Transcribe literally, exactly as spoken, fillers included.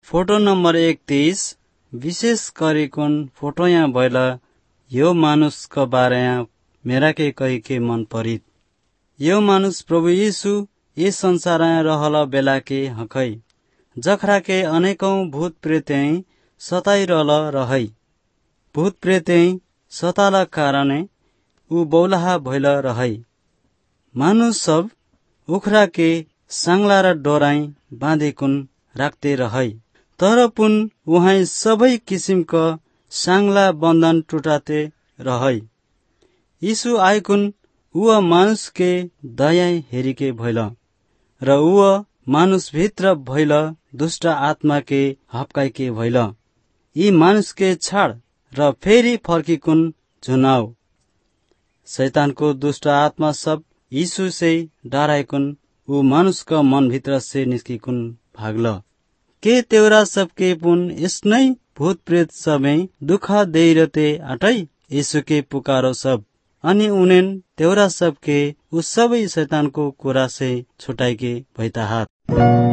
Photo number इकतीस विशेष करीकुन photo यहाँ भैल यो मानुष का बारे मेरा के कही के मन परित। यो मानुष प्रभु यीशु ये संसार रहल बेला के हकै जखरा के अनेकौं भूत प्रेत सताई रहल रहै। भूत प्रेत सताला कारण ऊ बौलाहा भैल रहै। मानुष सब उखरा के सांगला र डोराई बाँधेकुन राख्ते रहै। तर पुन वहाँ सबै किसिम का सांगला बन्धन टुटाते रहै। यीशु आइकुन ऊ मानुष के दया हेरिके भैल र ऊ मानुष भित्र भैल दुष्ट आत्मा के हप्काइके भैल। यी मानुष के छाड़ र फेरि फर्किकुन झुनाओ। शैतान को दुष्ट आत्मा सब यीशु से डराइकुन ऊ मानुष का मन भित्र से निस्किकुन भागल। के तेरा सबके पुन इसनै भूत प्रेत सबे दुख देरते आटै यीशु के पुकारो सब अनि उनेन तेरा सबके उस सबै शैतान को कुरा से छुटाई के भैता हाथ।